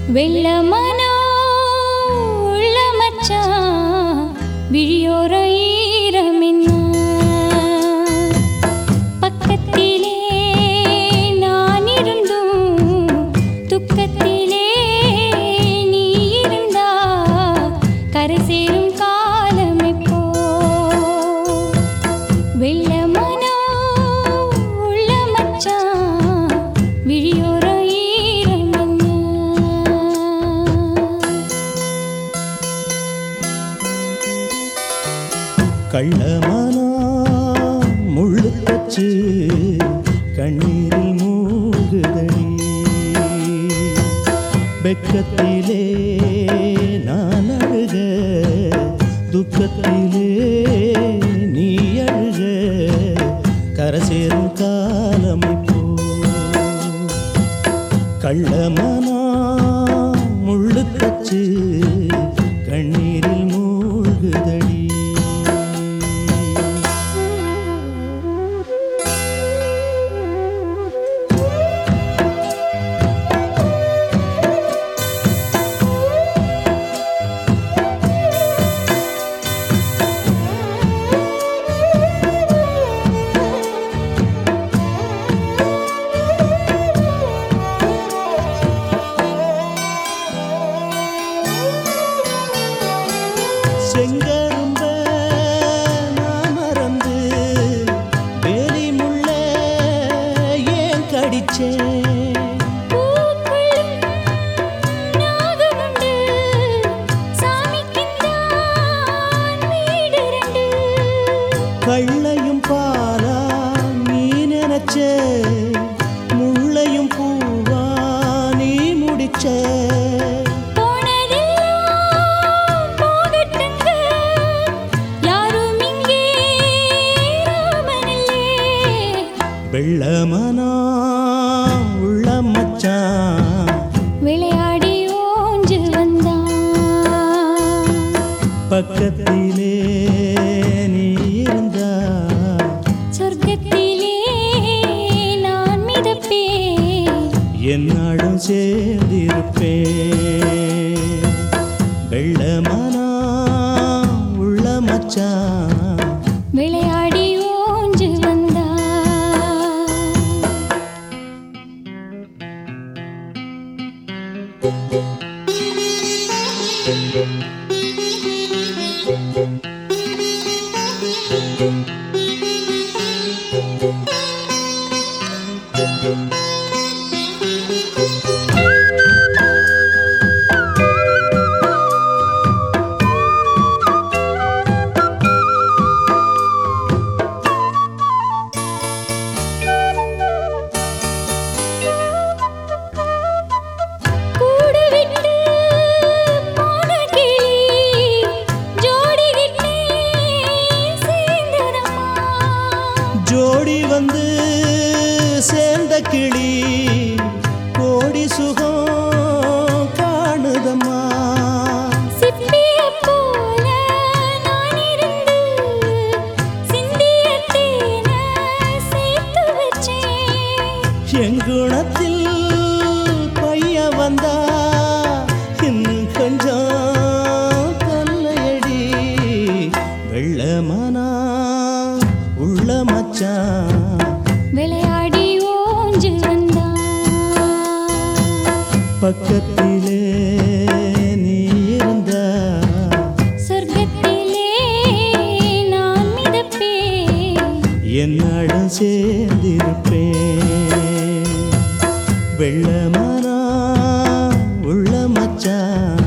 வெள்ளமனோ உள்ள மச்சான் விழியோர ஈரமென்ன பக்கத்திலே நான் இருந்தும் துக்கத்திலே நீ இருந்தா கரை சேரும் காலம் எப்போ வெள்ளமனோ உள்ள மச்சான் விழியோர கள்ளமனா முள்ளு தச்சு கண்ணீரில் மூழ்குதடி வெக்கத்திலே நான் அழுக துக்கத்திலே நீ அழுக கரை சேரும் காலம் இப்போ கள்ளமனா முள்ளு தச்சு கண்ணீரில் மூழ்குதடி செங்கரும்ப நான் மறந்து வேலி முள்ள ஏன் கடிச்சேன் கள்ளையும் பாலா நீ நினைச்ச முள்ளையும் பூவா நீ முடிச்ச வெள்ளமனா உள்ள மச்சான் விளையாடி ஓஞ்சு வந்தான் பக்கத்திலே நீ இருந்தா சொர்க்கத்திலே நான் மிதப்பேன் என்னாடும் சேர்ந்திருப்பேன் வெள்ளமனா உள்ள மச்சான் விளையாடி ஓஞ்சு வந்தான் ஜோடி வந்து சேர்ந்த கிளி கோடி சுகம் காணுதம்மா சிப்பிய போல நான் இருந்து சிந்திய தேனை சேர்த்து வச்சேன் எங்குணத்தில் பைய வந்தா இன்னும் கொஞ்சம் தொல்லையடி வெள்ளமனா உள்ள மச்சான் விளையாடி ஓஞ்சு வந்தான் பக்கத்திலே நீ இருந்தா சொர்க்கத்திலே நான் மிதப்பேன் என்னுடன் சேர்ந்திருப்பேன் வெள்ளமனா உள்ள மச்சான்